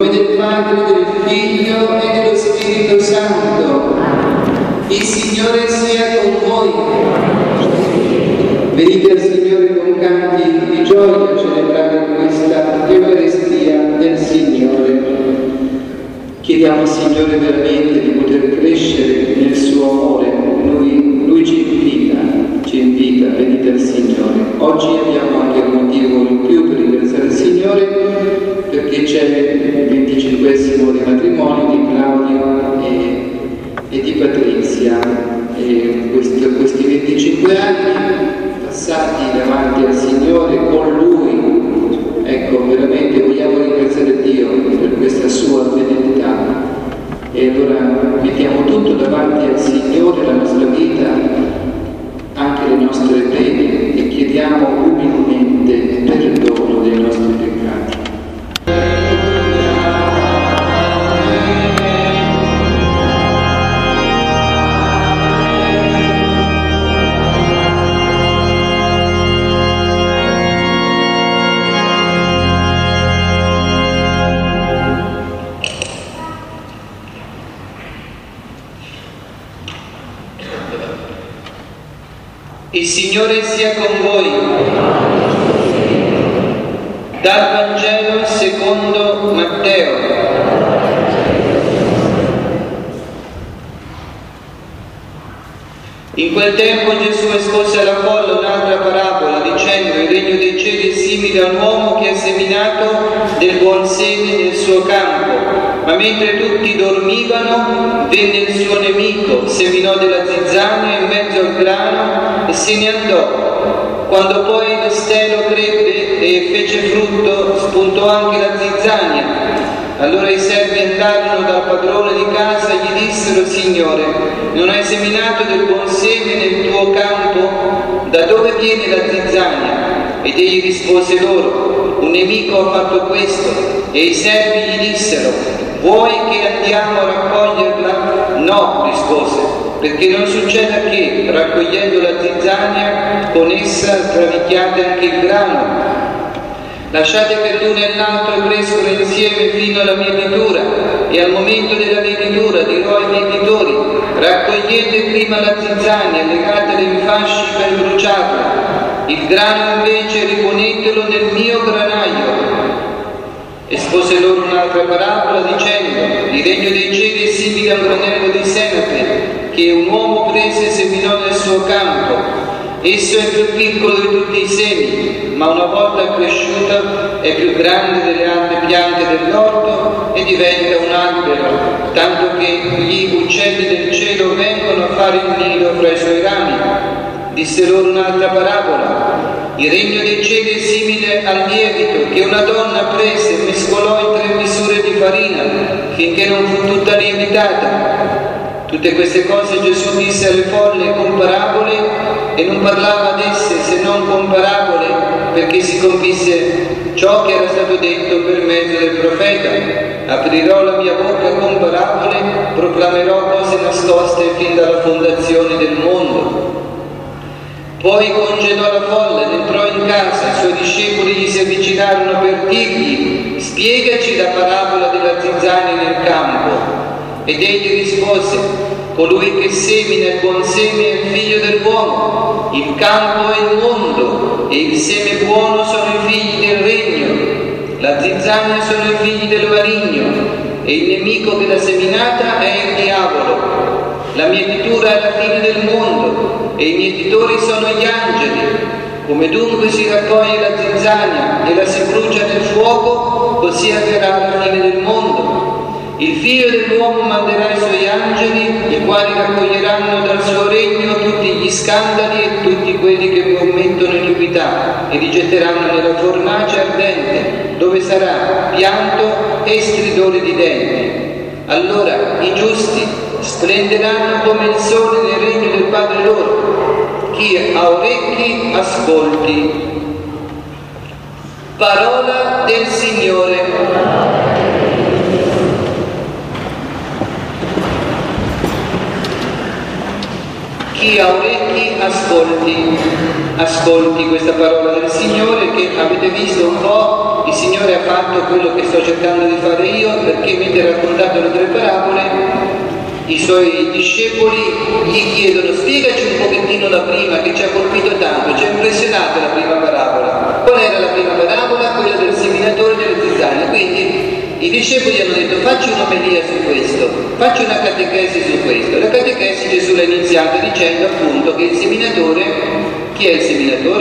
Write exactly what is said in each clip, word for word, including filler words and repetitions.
nome del Padre, del Figlio e dello Spirito Santo. Il Signore sia con voi. Venite al Signore con canti di gioia a celebrare questa Eucaristia del Signore. Chiediamo al Signore veramente di poter crescere nel suo amore. Lui, lui ci invita, ci invita, venite al Signore. Oggi abbiamo anche un motivo in più per ringraziare il Signore, perché c'è il venticinquesimo di matrimonio di Claudio e, e di Patrizia. E questi, questi venticinque anni passati davanti al Signore con Lui, ecco, veramente vogliamo ringraziare Dio per questa sua fedeltà. E allora mettiamo tutto davanti al Signore, la nostra vita, anche le nostre pene, e chiediamo umilmente perdono dei nostri peccati. Il Signore sia con voi. Dal Vangelo secondo Matteo. In quel tempo Gesù esposse alla folla un'altra parabola, dicendo: il regno dei cieli è simile a un uomo che ha seminato del buon seme nel suo campo. Ma mentre tutti dormivano, venne il suo nemico, seminò della zizzania in mezzo al grano e se ne andò. Quando poi lo stelo crebbe e fece frutto, spuntò anche la zizzania. Allora i servi andarono dal padrone di casa e gli dissero: Signore, non hai seminato del buon seme nel tuo campo? Da dove viene la zizzania? Ed egli rispose loro: un nemico ha fatto questo. E i servi gli dissero: vuoi che andiamo a raccoglierla? No, rispose, perché non succeda che, raccogliendo la zizzania, con essa stravicchiate anche il grano. Lasciate che l'uno e l'altro crescono insieme fino alla mietitura, e al momento della mietitura dirò ai mietitori: raccogliete prima la zizzania, legatela in fasci per bruciarla, il grano invece riponetelo nel mio granaio. Espose loro un'altra parabola dicendo: il regno dei cieli è simile a un granello di senape che un uomo prese e seminò nel suo campo. Esso è più piccolo di tutti i semi, ma una volta cresciuta è più grande delle altre piante dell'orto e diventa un albero, tanto che gli uccelli del cielo vengono a fare il nido fra i suoi rami. Disse loro un'altra parabola: il regno dei cieli è simile al lievito che una donna prese e mescolò in tre misure di farina finché non fu tutta lievitata. Tutte queste cose Gesù disse alle folle con parabole, e non parlava ad esse se non con parabole, perché si compisse ciò che era stato detto per mezzo del profeta: aprirò la mia bocca con parabole, proclamerò cose nascoste fin dalla fondazione del mondo. Poi congedò la folla ed entrò in casa. I suoi discepoli gli si avvicinarono per dirgli: spiegaci la parabola della zizzania nel campo. Ed egli rispose: colui che semina il buon seme è il figlio dell'uomo, il campo è il mondo, e il seme buono sono i figli del regno, la zizzania sono i figli del maligno, e il nemico che l'ha seminata è il diavolo. La mietitura è la fine del mondo, e i mietitori sono gli angeli. Come dunque si raccoglie la zizzania e la si brucia nel fuoco, così avverrà la fine del mondo. Il figlio dell'uomo manderà i suoi angeli, i quali raccoglieranno dal suo regno tutti gli scandali e tutti quelli che commettono iniquità, e li getteranno nella fornace ardente, dove sarà pianto e stridore di denti. Allora i giusti splenderanno come il sole nel regno del Padre loro. Chi ha orecchi ascolti. Parola del Signore. Chi ha orecchi ascolti, ascolti questa parola del Signore, che avete visto un po' però il Signore ha fatto quello che sto cercando di fare io, perché mentre ha raccontato le tre parabole i suoi discepoli gli chiedono: spiegaci un pochettino la prima che ci ha colpito tanto, ci ha impressionato la prima parabola. Qual era la prima parabola? Quella del seminatore e delle zizzanie. Quindi i discepoli hanno detto: facci un'omelia su questo, facci una catechesi su questo. La catechesi Gesù l'ha iniziata dicendo appunto che il seminatore, chi è il seminatore?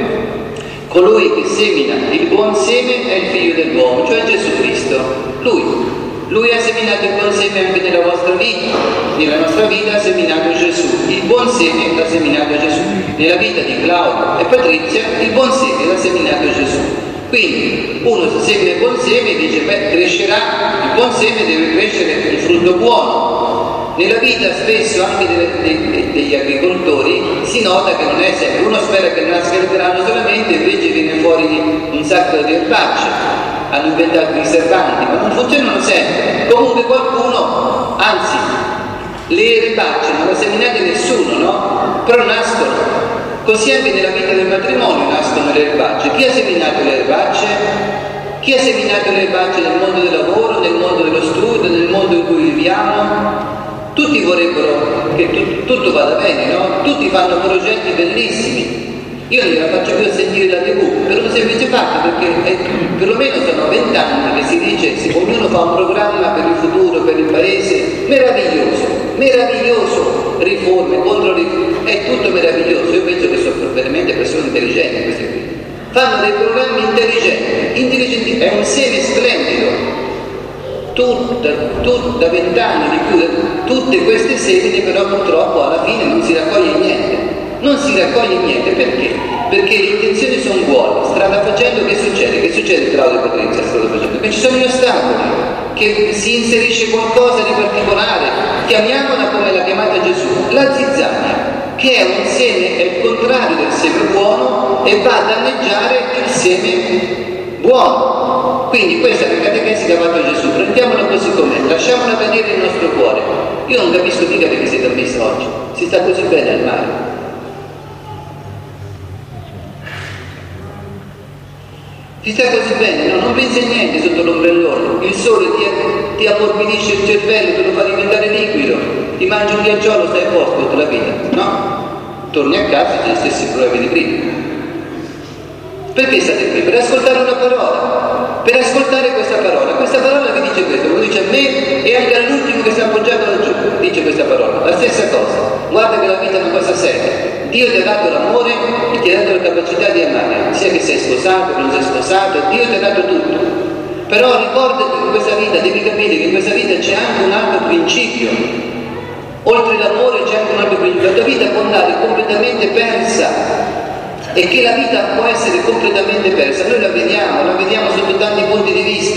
Colui che semina il buon seme è il figlio dell'uomo, cioè Gesù Cristo. Lui. Lui ha seminato il buon seme anche nella vostra vita, nella nostra vita ha seminato Gesù, il buon seme l'ha seminato Gesù, nella vita di Claudio e Patrizia il buon seme l'ha seminato Gesù. Quindi uno se semina il buon seme e dice: beh, crescerà, il buon seme deve crescere il frutto buono. Nella vita spesso anche delle, dei, degli agricoltori si nota che non è sempre, uno spera che nasca il grano solamente, invece viene fuori un sacco di erbacce. Hanno inventato riservanti, ma non funzionano sempre. Comunque qualcuno, anzi, le erbacce non le ha seminate nessuno, no? Però nascono. Così anche nella vita del matrimonio nascono le erbacce. Chi ha seminato le erbacce? Chi ha seminato le erbacce nel mondo del lavoro, nel mondo dello studio, nel mondo in cui viviamo? Tutti vorrebbero che tu, tutto vada bene, no? Tutti fanno progetti bellissimi. Io non la faccio più a sentire la tivù per un semplice fatto, perché è, perlomeno sono vent'anni che si dice che ognuno fa un programma per il futuro, per il paese, meraviglioso, meraviglioso, riforme, contro riforme, è tutto meraviglioso. Io penso che sono veramente persone intelligenti queste qui. Fanno dei programmi intelligenti, intelligenti, è un seme splendido. Tutta, tutta, da vent'anni di cui tutte queste semine, però purtroppo alla fine non si raccoglie niente. Non si raccoglie niente perché? Perché le intenzioni sono buone, strada facendo che succede? Che succede Claudio e Patrizia strada facendo? Che ci sono gli ostacoli, che si inserisce qualcosa di particolare, chiamiamola come l'ha chiamata Gesù, la zizzania, che è un seme, è il contrario del seme buono e va a danneggiare il seme buono. Quindi questa è la catechesi che ha fatto Gesù, prendiamola così com'è, lasciamola cadere nel nostro cuore. Io non capisco mica perché siete a messa oggi, si sta così bene al mare. Si sta così bene, no? Non pensi a niente sotto l'ombrellone, il sole ti, ti ammorbidisce il cervello, te lo fa diventare liquido, ti mangi un ghiacciolo, stai a posto tutta la vita, no? Torni a casa e hai gli stessi problemi di prima. Perché state qui? Per ascoltare una parola, per ascoltare questa parola. Questa parola vi dice questo, lo dice a me e anche all'ultimo che si è appoggiato laggiù, dice questa parola, la stessa cosa. Guarda che la vita è una cosa seria. Dio ti ha dato l'amore e ti ha dato la capacità di amare, sia che sei sposato, che non sei sposato, Dio ti ha dato tutto. Però ricordati che in questa vita, devi capire che in questa vita c'è anche un altro principio. Oltre l'amore c'è anche un altro principio. La tua vita può andare completamente persa e che la vita può essere completamente persa. Noi la vediamo, la vediamo sotto tanti punti di vista.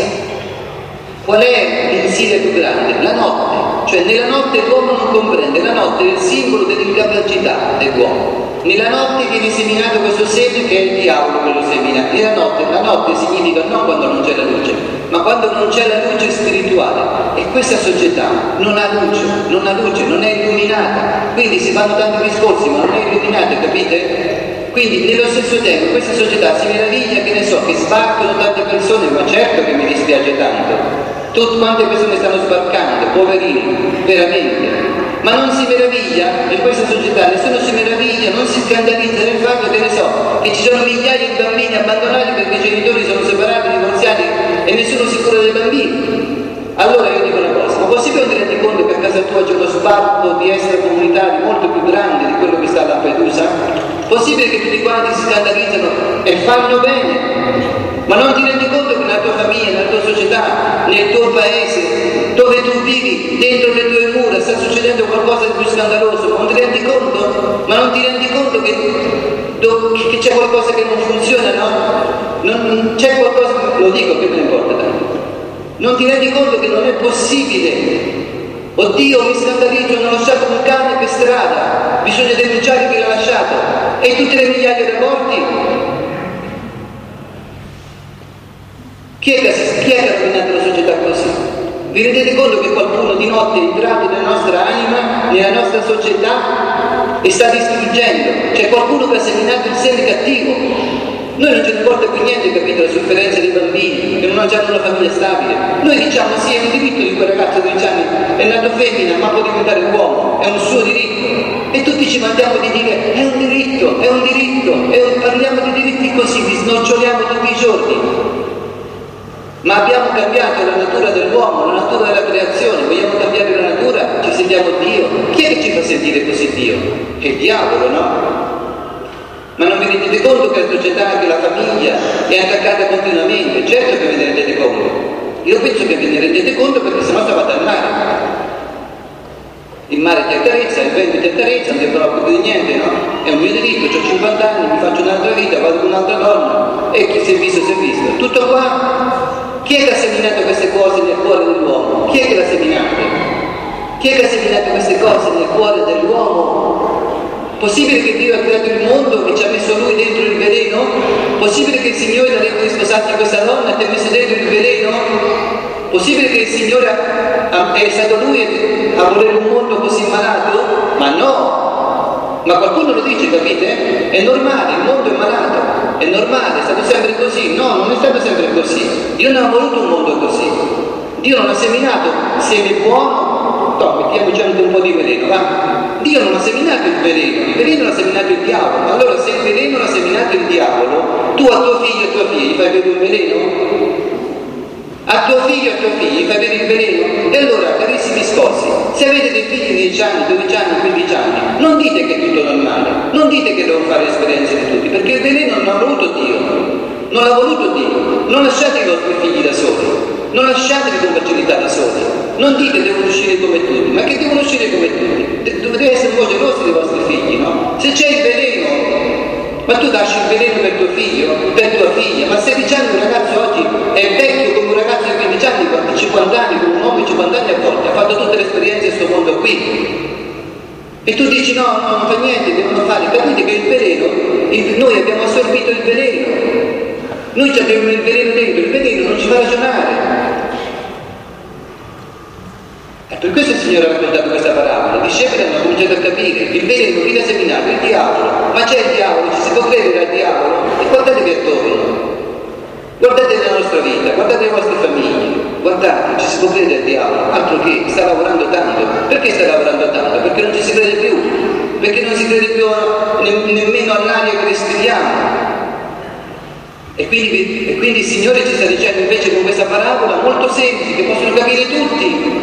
Qual è l'insidia più grande? La notte. Cioè nella notte l'uomo non comprende, la notte è il simbolo dell'incapacità dell'uomo. Nella notte viene seminato questo seme che è il diavolo che lo semina. Nella notte, la notte significa non quando non c'è la luce, ma quando non c'è la luce spirituale. E questa società non ha luce, non ha luce, non è illuminata. Quindi si fanno tanti discorsi, ma non è illuminata, capite? Quindi nello stesso tempo questa società si meraviglia, che ne so, che sbarcano tante persone, ma certo che mi dispiace tanto. Tutte quante persone stanno sbarcando, poverini, veramente. Ma non si meraviglia in questa società, nessuno si meraviglia, non si scandalizza del fatto che ne so, che ci sono migliaia di bambini abbandonati perché i genitori sono separati, divorziati e nessuno si cura dei bambini. Allora io dico una cosa, ma possibile ti rendi conto che a casa tua c'è uno sbarco di extracomunitari molto più grande di quello che sta a Lampedusa? Possibile che tutti quanti si scandalizzano e fanno bene? Ma non ti rendi conto che nella tua famiglia, nella tua società, nel tuo paese, dove tu vivi, dentro le tue mura, sta succedendo qualcosa di più scandaloso? Ma non ti rendi conto? Ma non ti rendi conto che, che c'è qualcosa che non funziona, no? Non, c'è qualcosa, lo dico, che me ne importa tanto. Non ti rendi conto che non è possibile? Oddio, mi scandalizzo, hanno lasciato un cane per strada, bisogna denunciare chi l'ha lasciato. E tutte le migliaia di morti? Chi è, che, chi è che ha rovinato la società così? Vi rendete conto che qualcuno di notte è entrato nella nostra anima, nella nostra società e sta distruggendo? C'è qualcuno che ha seminato il seme cattivo. Noi non ce ne importa più niente, capito, la sofferenza dei bambini che non hanno già una famiglia stabile. Noi diciamo sì, è un diritto di quel ragazzo di dodici anni, è nato femmina ma può diventare uomo, è un suo diritto. E tutti ci mandiamo di dire è un diritto, è un diritto, è un... parliamo di diritti così, vi snoccioliamo tutti i giorni. Ma abbiamo cambiato la natura dell'uomo, la natura della creazione, vogliamo cambiare la natura, ci sentiamo Dio. Chi è che ci fa sentire così Dio? È il diavolo, no? Ma non vi rendete conto che la società, anche la famiglia, è attaccata continuamente? Certo che ve ne rendete conto. Io penso che ve ne rendete conto perché sennò stavate al mare. Il mare ti accarezza, il vento ti accarezza, non ti preoccupi di niente, no? È un mio diritto, ho cinquanta anni, mi faccio un'altra vita, vado con un'altra donna, e chi si è visto si è visto. Tutto qua. Chi è che ha seminato queste cose nel cuore dell'uomo? Chi è che l'ha seminato? Chi è che ha seminato queste cose nel cuore dell'uomo? Possibile che Dio ha creato il mondo e ci ha messo lui dentro il veleno? Possibile che il Signore ha detto di sposarti questa donna e ti ha messo dentro il veleno? Possibile che il Signore ha, ha, è stato lui a volere un mondo così malato? Ma no! Ma qualcuno lo dice, capite? È normale, il mondo è malato, è normale, è stato sempre così. No, non è stato sempre così. Dio non ha voluto un mondo così. Dio non ha seminato seme buono, no, mettiamoci anche un po' di veleno, va? Dio non ha seminato il veleno, il veleno l'ha seminato il diavolo. Allora se il veleno l'ha seminato il diavolo, tu a tuo figlio e a tua figlia gli fai bere un veleno? A tuo figlio e a tua figlia gli fai bere il veleno? E allora, carissimi sposi, se avete dei figli di dieci anni, dodici anni, quindici anni, non dite che è tutto normale, non dite che devono fare esperienze di tutti, perché il veleno non l'ha voluto Dio, non l'ha voluto Dio. Non lasciate i vostri figli da soli, non lasciateli con facilità da soli, non dite devono uscire come tutti, ma che devono uscire come tutti? Dovete essere un po' gelosi dei vostri figli, no? Se c'è il veleno, ma tu lasci il veleno per tuo figlio, per tua figlia, ma a sedici anni un ragazzo oggi è vecchio come un ragazzo di quindici anni, di cinquanta anni, come un uomo di cinquanta anni a volte, ha fatto tutte le esperienze di questo mondo qui. E tu dici no, no, non fa niente, devono fare. Capite che il veleno, il, noi abbiamo assorbito il veleno, noi ci abbiamo il veleno dentro, il veleno non ci fa ragionare. E per questo il Signore ha raccontato questa parabola. I discepoli hanno cominciato a capire il veleno viene seminato, il diavolo, ma c'è il diavolo, ci si può credere al diavolo? E guardatevi attorno, guardate la nostra vita, guardate le vostre famiglie, guardate, ci si può credere al diavolo, altro che sta lavorando tanto. Perché sta lavorando tanto? Perché non ci si crede più, perché non si crede più a, ne, nemmeno all'aria che respiriamo. E quindi, e quindi il Signore ci sta dicendo invece con questa parabola molto semplice, che possono capire tutti,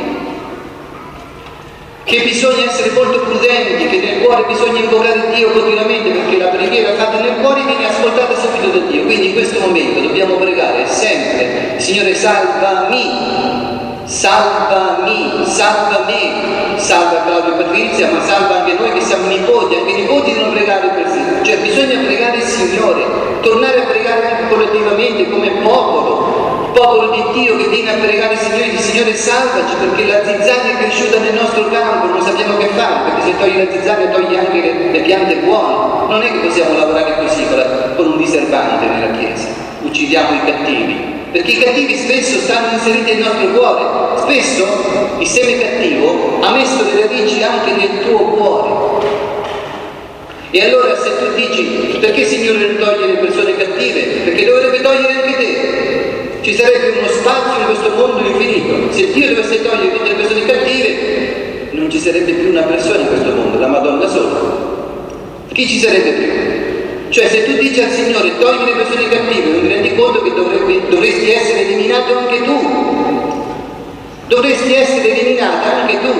che bisogna essere molto prudenti, che nel cuore bisogna invocare Dio continuamente, perché la preghiera fatta nel cuore viene ascoltata subito da Dio. Quindi in questo momento dobbiamo pregare sempre: Signore, salvami, salvami, salva me, salva Claudio e Patrizia, ma salva anche noi che siamo nipoti. Anche i nipoti devono pregare per sé, cioè bisogna pregare il Signore, tornare a pregare anche collettivamente come popolo, popolo di Dio che viene a pregare il Signore, il Signore salvaci, perché la zizzania è cresciuta nel nostro campo, non sappiamo che fare, perché se togli la zizzania togli anche le, le piante buone. Non è che possiamo lavorare così con, la, con un diserbante nella Chiesa, uccidiamo i cattivi, perché i cattivi spesso stanno inseriti nel nostro cuore. Spesso il seme cattivo ha messo le radici anche nel tuo cuore. E allora se tu dici perché Signore non toglie le persone cattive? Perché dovrebbe togliere anche te. Ci sarebbe uno spazio in questo mondo infinito. Se Dio dovesse togliere tutte le persone cattive, non ci sarebbe più una persona in questo mondo, la Madonna sola. Chi ci sarebbe più? Cioè se tu dici al Signore togli le persone cattive, non ti rendi conto che dovrebbe, dovresti essere eliminato anche tu. Dovresti essere eliminata anche tu.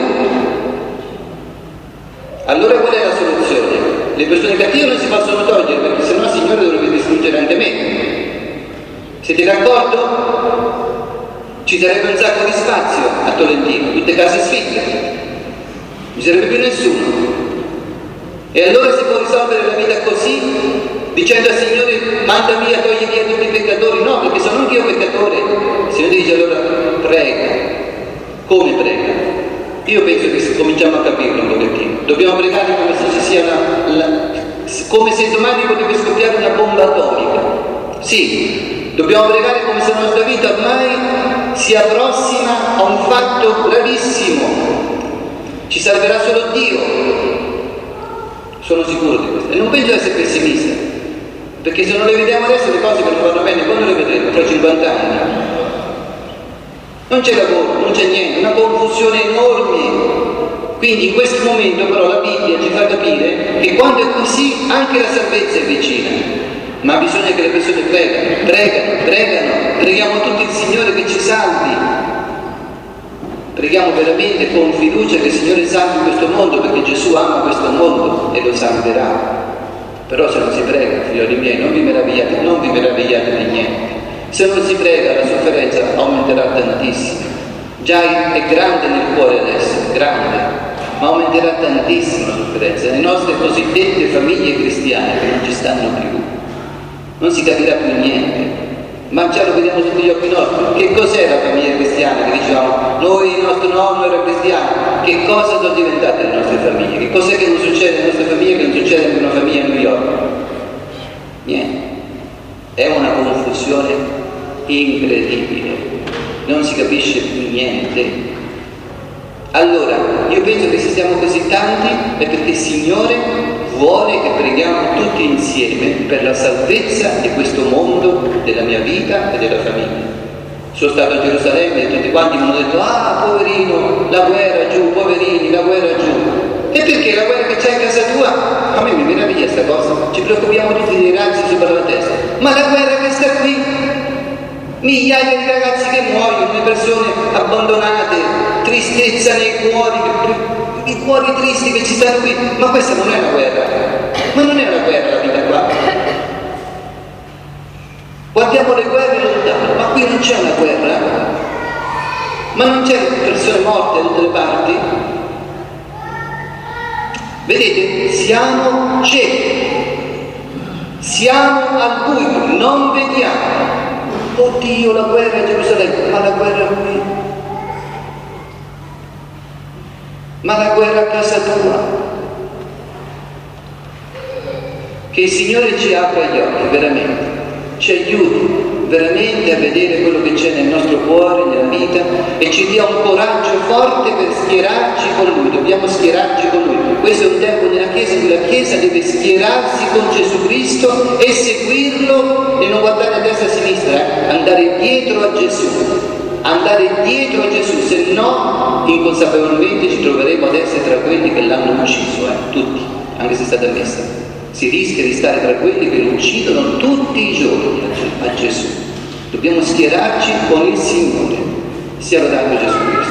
Allora qual è la soluzione? Le persone cattive non si possono togliere, perché sennò il Signore dovrebbe distruggere anche me. Siete d'accordo? Ci sarebbe un sacco di spazio a Tolentino, tutte case sfitte, non ci sarebbe più nessuno. E allora si può risolvere la vita così, dicendo al Signore manda via, togli via tutti i peccatori? No, perché sono anch'io peccatore. Il Signore dice allora prega. Come prega? Io penso che cominciamo a capirlo un pochettino. Dobbiamo pregare come se ci sia una, la, come se domani potrebbe scoppiare una bomba atomica. Sì, dobbiamo pregare come se la nostra vita ormai sia prossima a un fatto gravissimo. Ci salverà solo Dio. Sono sicuro di questo. E non penso di essere pessimista. perché se non le vediamo adesso le cose che non vanno bene, quando le vedremo? Tra cinquanta anni. Non c'è lavoro, non c'è niente, una confusione enorme. Quindi in questo momento però la Bibbia ci fa capire che quando è così anche la salvezza è vicina, ma bisogna che le persone pregano, pregano, pregano, preghiamo tutti il Signore che ci salvi, preghiamo veramente con fiducia che il Signore salvi questo mondo, perché Gesù ama questo mondo e lo salverà. Però se non si prega, figlioli miei, non vi meravigliate, non vi meravigliate di niente. Se non si prega la sofferenza aumenterà tantissimo. Già è grande nel cuore adesso, è grande, ma aumenterà tantissimo la sofferenza. Le nostre cosiddette famiglie cristiane che non ci stanno più, non si capirà più niente, ma già lo vediamo sotto gli occhi nostri. Che cos'è la famiglia cristiana? Che dicevamo, noi, il nostro nonno era cristiano. Che cosa sono diventate le nostre famiglie? Che cos'è che non succede nelle nostre famiglie che non succede in una famiglia a New York? Niente. È una confusione incredibile, non si capisce più niente. Allora, io penso che se siamo così tanti è perché il Signore vuole che preghiamo tutti insieme per la salvezza di questo mondo, della mia vita e della famiglia. Sono stato a Gerusalemme e tutti quanti mi hanno detto, ah, poverino, la guerra giù, poverini, la guerra giù. E perché la guerra che c'è in casa tua? A me mi meraviglia questa cosa. Ci preoccupiamo tutti dei razzi sopra la testa. Ma la guerra che sta qui, migliaia di ragazzi che muoiono, le persone abbandonate, tristezza nei cuori, i cuori tristi che ci stanno qui. Ma questa non è una guerra. Ma non è una guerra la vita qua. Guardiamo le guerre lontane, ma qui non c'è una guerra. Ma non c'è persone morte da tutte le parti. Vedete, siamo ciechi, siamo al buio, non vediamo. Oddio, la guerra a Gerusalemme, ma la guerra qui, ma la guerra a casa tua. Che il Signore ci apra gli occhi, veramente, ci aiuti veramente a vedere quello che c'è nel nostro cuore, nella vita, e ci dia un coraggio forte per schierarci con Lui. Dobbiamo schierarci con Lui. Questo è un tempo nella Chiesa in cui la Chiesa deve schierarsi con Gesù Cristo e seguirlo e non guardare a destra e a sinistra, eh? Andare dietro a Gesù, andare dietro a Gesù, se no inconsapevolmente ci troveremo ad essere tra quelli che l'hanno ucciso, eh? Tutti, anche se è stata messa. Si rischia di stare tra quelli che lo uccidono tutti i giorni a Gesù. Dobbiamo schierarci con il Signore. Sia lodato Gesù.